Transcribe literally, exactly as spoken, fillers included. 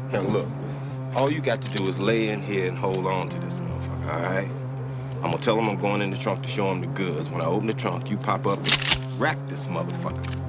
Now look, all you got to do is lay in here and hold on to this motherfucker, all right? I'm gonna tell him I'm going in the trunk to show him the goods. When I open the trunk, you pop up and rack this motherfucker.